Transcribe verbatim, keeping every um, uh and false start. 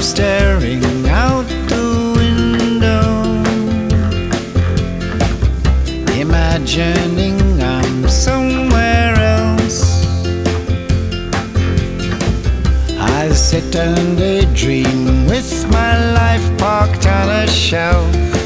myself staring out the window, imagining I'm somewhere else. I sit and daydream with my life parked on a shelf.